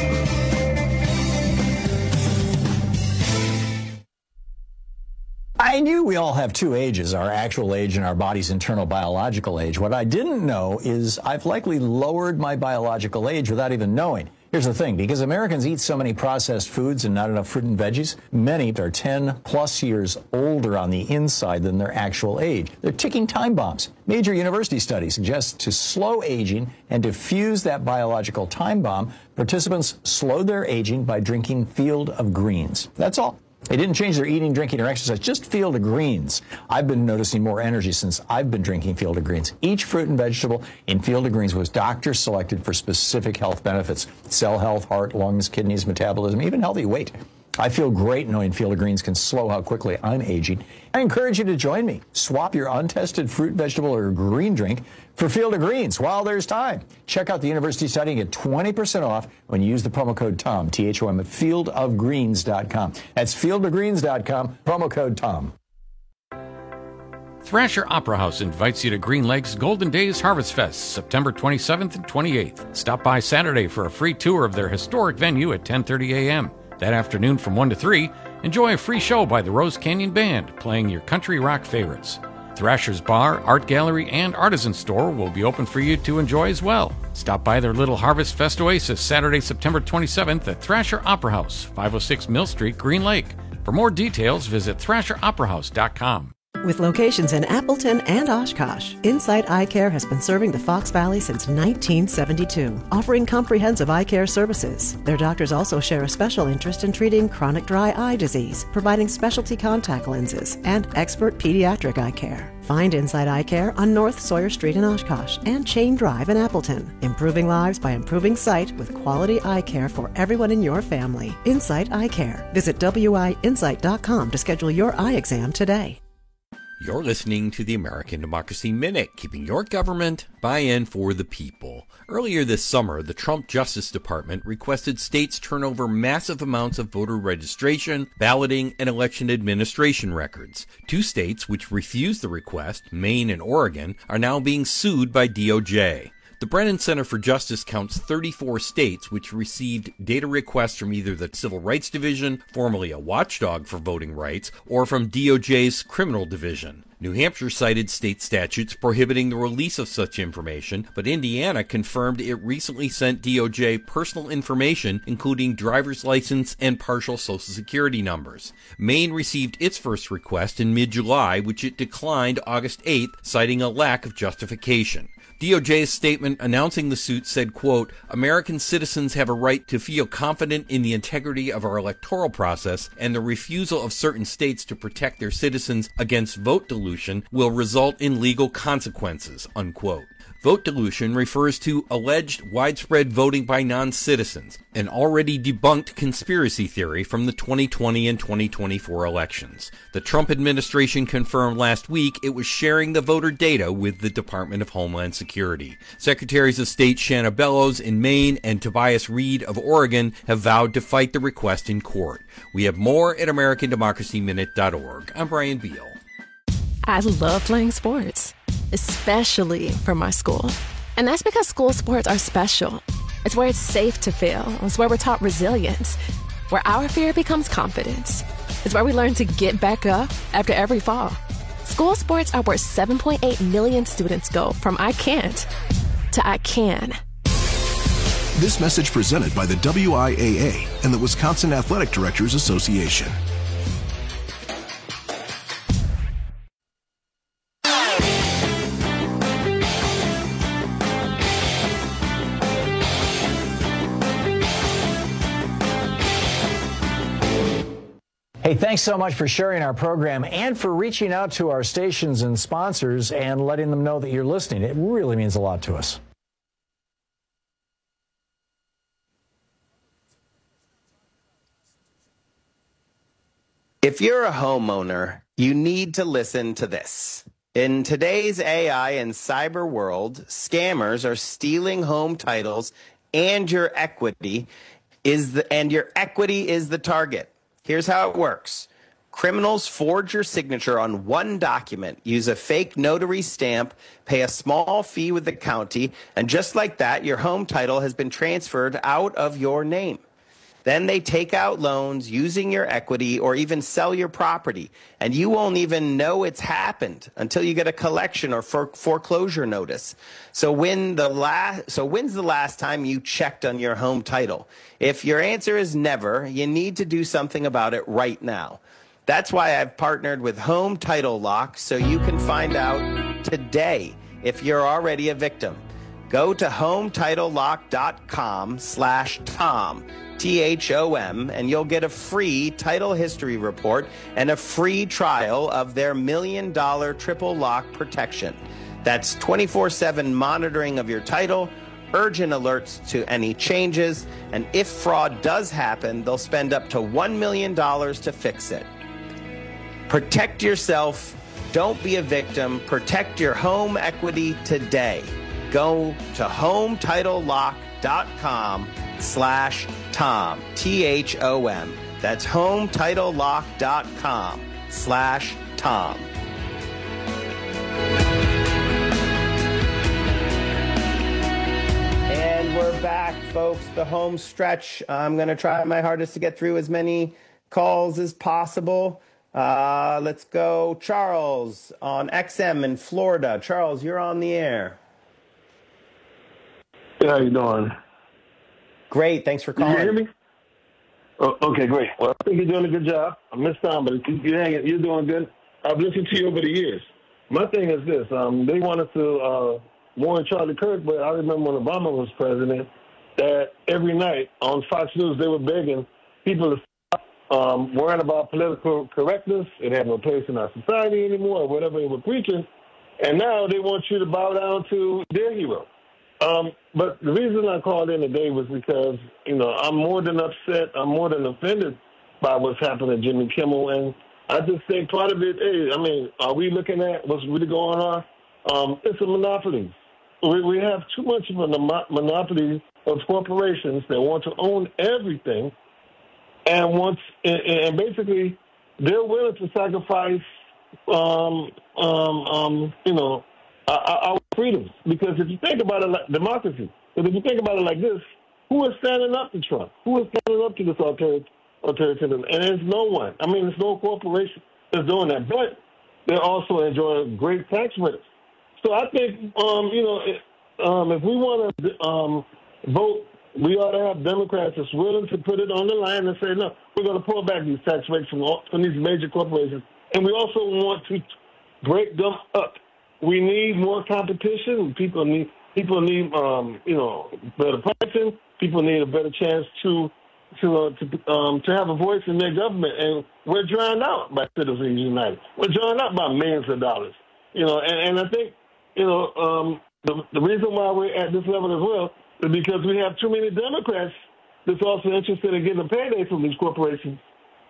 I knew we all have two ages, our actual age and our body's internal biological age. What I didn't know is I've likely lowered my biological age without even knowing. Here's the thing, because Americans eat so many processed foods and not enough fruit and veggies, many are ten plus years older on the inside than their actual age. They're ticking time bombs. Major university studies suggest to slow aging and diffuse that biological time bomb, participants slowed their aging by drinking Field of Greens. That's all. They didn't change their eating, drinking, or exercise, just Field of Greens. I've been noticing more energy since I've been drinking Field of Greens. Each fruit and vegetable in Field of Greens was doctor selected for specific health benefits: cell health, heart, lungs, kidneys, metabolism, even healthy weight. I feel great knowing Field of Greens can slow how quickly I'm aging. I encourage you to join me. Swap your untested fruit, vegetable, or green drink for Field of Greens while there's time. Check out the university study and get twenty percent off when you use the promo code TOM, T H O M, at field of greens dot com. That's field of greens dot com, promo code TOM. Thrasher Opera House invites you to Green Lake's Golden Days Harvest Fest, September twenty-seventh and twenty-eighth. Stop by Saturday for a free tour of their historic venue at ten thirty a.m. That afternoon from one to three, enjoy a free show by the Rose Canyon Band, playing your country rock favorites. Thrasher's Bar, Art Gallery, and Artisan Store will be open for you to enjoy as well. Stop by their Little Harvest Fest Oasis Saturday, September twenty-seventh at Thrasher Opera House, five oh six Mill Street, Green Lake. For more details, visit thrasher opera house dot com. With locations in Appleton and Oshkosh, Insight Eye Care has been serving the Fox Valley since nineteen seventy-two, offering comprehensive eye care services. Their doctors also share a special interest in treating chronic dry eye disease, providing specialty contact lenses, and expert pediatric eye care. Find Insight Eye Care on North Sawyer Street in Oshkosh and Chain Drive in Appleton, improving lives by improving sight with quality eye care for everyone in your family. Insight Eye Care. Visit W I insight dot com to schedule your eye exam today. You're listening to the American Democracy Minute, keeping your government buy-in for the people. Earlier this summer, the Trump Justice Department requested states turn over massive amounts of voter registration, balloting, and election administration records. Two states which refused the request, Maine and Oregon, are now being sued by D O J. The Brennan Center for Justice counts thirty-four states which received data requests from either the Civil Rights Division, formerly a watchdog for voting rights, or from D O J's Criminal Division. New Hampshire cited state statutes prohibiting the release of such information, but Indiana confirmed it recently sent D O J personal information, including driver's license and partial Social Security numbers. Maine received its first request in mid-July, which it declined August eighth, citing a lack of justification. D O J's statement announcing the suit said, quote, American citizens have a right to feel confident in the integrity of our electoral process, and the refusal of certain states to protect their citizens against vote dilution dilution will result in legal consequences, unquote. Vote dilution refers to alleged widespread voting by non-citizens, an already debunked conspiracy theory from the twenty twenty and twenty twenty-four elections. The Trump administration confirmed last week it was sharing the voter data with the Department of Homeland Security. Secretaries of State Shanna Bellows in Maine and Tobias Reed of Oregon have vowed to fight the request in court. We have more at American Democracy Minute dot org. I'm Brian Beal. I love playing sports, especially for my school. And that's because school sports are special. It's where it's safe to fail. It's where we're taught resilience, where our fear becomes confidence. It's where we learn to get back up after every fall. School sports are where seven point eight million students go from I can't to I can. This message presented by the W I A A and the Wisconsin Athletic Directors Association. Hey, thanks so much for sharing our program and for reaching out to our stations and sponsors and letting them know that you're listening. It really means a lot to us. If you're a homeowner, you need to listen to this. In today's A I and cyber world, scammers are stealing home titles and your equity is the and your equity is the target. Here's how it works. Criminals forge your signature on one document, use a fake notary stamp, pay a small fee with the county, and just like that, your home title has been transferred out of your name. Then they take out loans using your equity or even sell your property, and you won't even know it's happened until you get a collection or for foreclosure notice. So when the last, so when's the last time you checked on your home title? If your answer is never, you need to do something about it right now. That's why I've partnered with Home Title Lock so you can find out today if you're already a victim. Go to hometitlelock.com slash Tom, T H O M, and you'll get a free title history report and a free trial of their million dollar triple lock protection. That's twenty-four seven monitoring of your title, urgent alerts to any changes, and if fraud does happen, they'll spend up to one million dollars to fix it. Protect yourself. Don't be a victim. Protect your home equity today. Go to hometitlelock.com slash Tom, T H O M. That's hometitlelock.com slash Tom. And we're back, folks. The home stretch. I'm going to try my hardest to get through as many calls as possible. Uh, let's go. Charles on X M in Florida. Charles, you're on the air. How you doing? Great. Thanks for calling. Can you hear me? Oh, okay, great. Well, I think you're doing a good job. I missed Tom, but you're hanging. You're doing good. I've listened to you over the years. My thing is this. Um, they wanted to uh, warn Charlie Kirk, but I remember when Obama was president that every night on Fox News they were begging people to stop um, worrying about political correctness. It had no place in our society anymore, or whatever they were preaching. And now they want you to bow down to their hero. Um, but the reason I called in today was because, you know, I'm more than upset. I'm more than offended by what's happening to Jimmy Kimmel. And I just think part of it is, I mean, are we looking at what's really going on? Um, it's a monopoly. We, we have too much of a monopoly of corporations that want to own everything. And once, and, and basically, they're willing to sacrifice, um, um, um, you know, our, our freedoms. Because if you think about it like democracy, because if you think about it like this, who is standing up to Trump? Who is standing up to this authoritarianism? And there's no one. I mean, there's no corporation that's doing that. But they're also enjoying great tax breaks. So I think, um, you know, it, um, if we want to um, vote, we ought to have Democrats that's willing to put it on the line and say, no, we're going to pull back these tax breaks from, all, from these major corporations. And we also want to break them up. We need more competition. People need people need um, you know better pricing. People need a better chance to to uh, to um, to have a voice in their government, and we're drowned out by Citizens United. We're drowned out by millions of dollars. You know, and, and I think you know um, the the reason why we're at this level as well is because we have too many Democrats that's also interested in getting a payday from these corporations,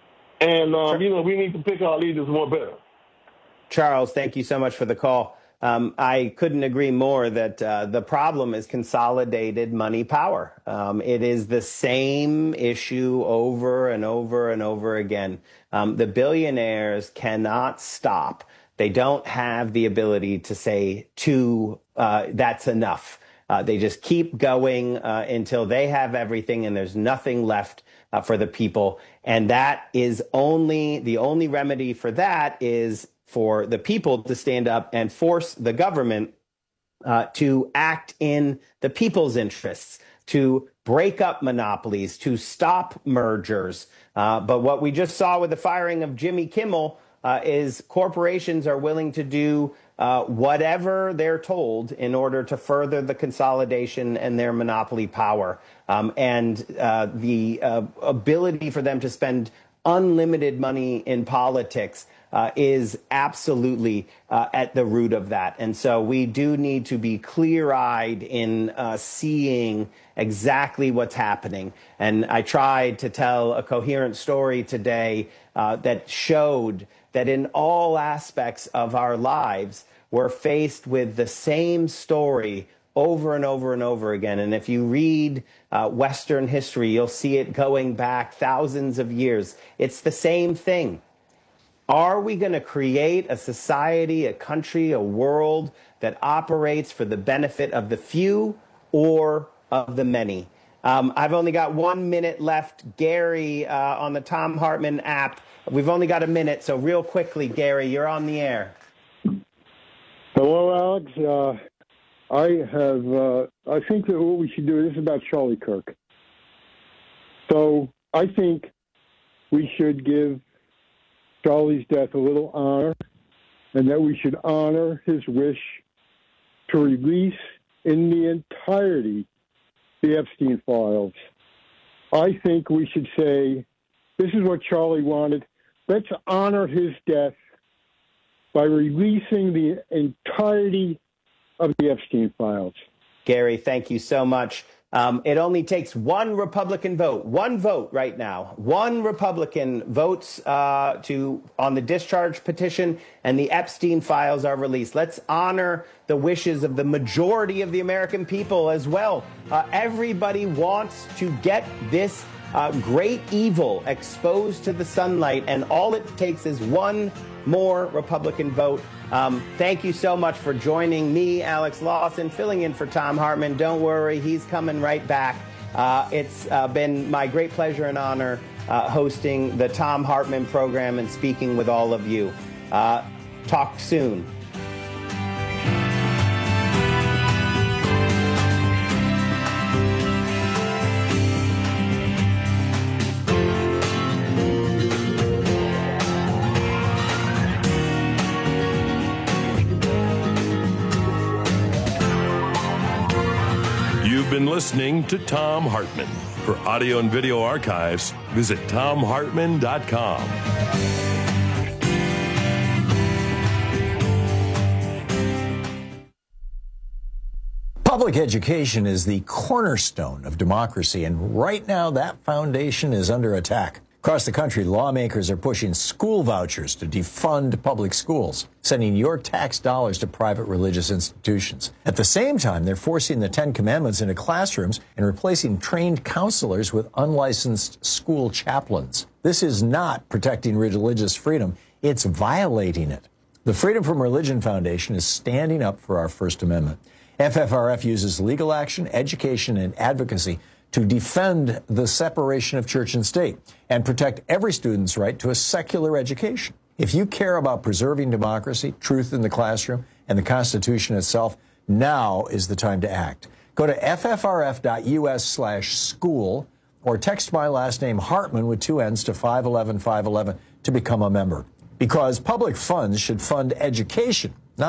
and um, you know we need to pick our leaders more better. Charles, thank you so much for the call. Um, I couldn't agree more that uh, the problem is consolidated money power. Um, it is the same issue over and over and over again. Um, the billionaires cannot stop. They don't have the ability to say, to, uh, that's enough. Uh, they just keep going uh, until they have everything and there's nothing left uh, for the people. And that is only, the only remedy for that is for the people to stand up and force the government uh, to act in the people's interests, to break up monopolies, to stop mergers. Uh, but what we just saw with the firing of Jimmy Kimmel uh, is corporations are willing to do uh, whatever they're told in order to further the consolidation and their monopoly power. Um, and uh, the uh, ability for them to spend unlimited money in politics Uh, is absolutely uh, at the root of that. And so we do need to be clear-eyed in uh, seeing exactly what's happening. And I tried to tell a coherent story today uh, that showed that in all aspects of our lives, we're faced with the same story over and over and over again. And if you read uh, Western history, you'll see it going back thousands of years. It's the same thing. Are we going to create a society, a country, a world that operates for the benefit of the few or of the many? Um, I've only got one minute left. Gary, uh, on the Thom Hartmann app, we've only got a minute. So real quickly, Gary, you're on the air. Hello, Alex. Uh, I have, uh, I think that what we should do, this is about Charlie Kirk. So I think we should give Charlie's death a little honor, and that we should honor his wish to release in the entirety the Epstein files. I think we should say, this is what Charlie wanted. Let's honor his death by releasing the entirety of the Epstein files. Gary, thank you so much. Um, it only takes one Republican vote, one vote right now. One Republican votes uh, to on the discharge petition, and the Epstein files are released. Let's honor the wishes of the majority of the American people as well. Uh, everybody wants to get this uh, great evil exposed to the sunlight, and all it takes is one more Republican vote. Um, thank you so much for joining me, Alex Lawson, filling in for Thom Hartmann. Don't worry, he's coming right back. Uh, it's uh, been my great pleasure and honor uh, hosting the Thom Hartmann program and speaking with all of you. Uh, talk soon. You've been listening to Thom Hartmann. For audio and video archives, visit thom hartmann dot com. Public education is the cornerstone of democracy, and right now that foundation is under attack. Across the country, lawmakers are pushing school vouchers to defund public schools, sending your tax dollars to private religious institutions. At the same time, they're forcing the Ten Commandments into classrooms and replacing trained counselors with unlicensed school chaplains. This is not protecting religious freedom, it's violating it. The Freedom from Religion Foundation is standing up for our First Amendment. F F R F uses legal action, education, and advocacy to defend the separation of church and state and protect every student's right to a secular education. If you care about preserving democracy, truth in the classroom, and the Constitution itself, now is the time to act. Go to ffrf.us slash school or text my last name Hartmann with two N's to five eleven five eleven to become a member. Because public funds should fund education, not religion.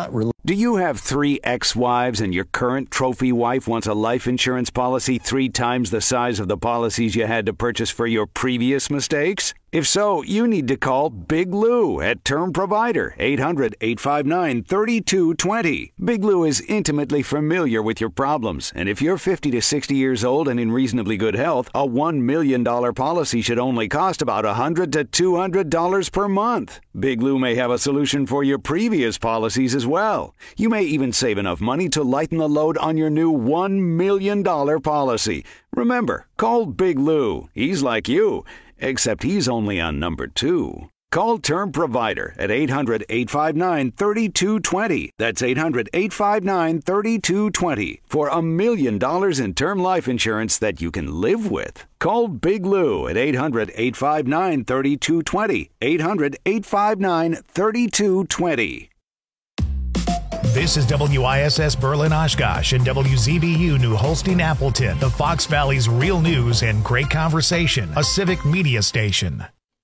Do you have three ex-wives and your current trophy wife wants a life insurance policy three times the size of the policies you had to purchase for your previous mistakes? If so, you need to call Big Lou at Term Provider, eight hundred, eight five nine, three two two zero. Big Lou is intimately familiar with your problems, and if you're fifty to sixty years old and in reasonably good health, a one million dollars policy should only cost about one hundred to two hundred dollars per month. Big Lou may have a solution for your previous policies as well. You may even save enough money to lighten the load on your new one million dollars policy. Remember, call Big Lou. He's like you, except he's only on number two. Call Term Provider at eight hundred, eight five nine, three two two zero. That's eight hundred, eight five nine, three two two zero for a million dollars in term life insurance that you can live with. Call Big Lou at eight hundred, eight five nine, three two two zero. eight hundred, eight five nine, three two two zero. This is W I S S Berlin Oshkosh and W Z B U New Holstein Appleton, the Fox Valley's real news and great conversation, a civic media station.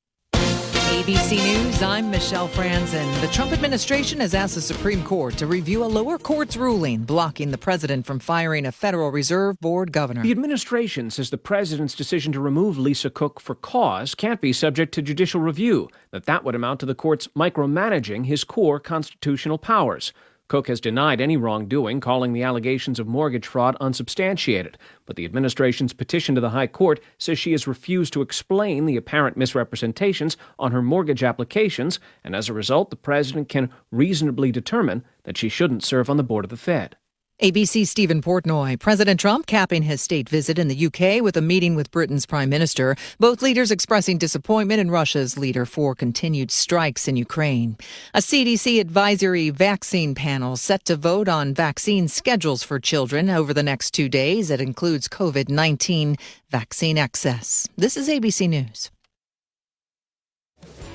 A B C News, I'm Michelle Franzen. The Trump administration has asked the Supreme Court to review a lower court's ruling blocking the president from firing a Federal Reserve Board governor. The administration says the president's decision to remove Lisa Cook for cause can't be subject to judicial review, that that would amount to the court's micromanaging his core constitutional powers. Cook has denied any wrongdoing, calling the allegations of mortgage fraud unsubstantiated. But the administration's petition to the High Court says she has refused to explain the apparent misrepresentations on her mortgage applications, and as a result, the president can reasonably determine that she shouldn't serve on the board of the Fed. A B C's Stephen Portnoy. President Trump capping his state visit in the U K with a meeting with Britain's prime minister. Both leaders expressing disappointment in Russia's leader for continued strikes in Ukraine. A C D C advisory vaccine panel set to vote on vaccine schedules for children over the next two days. It includes COVID nineteen vaccine access. This is A B C News.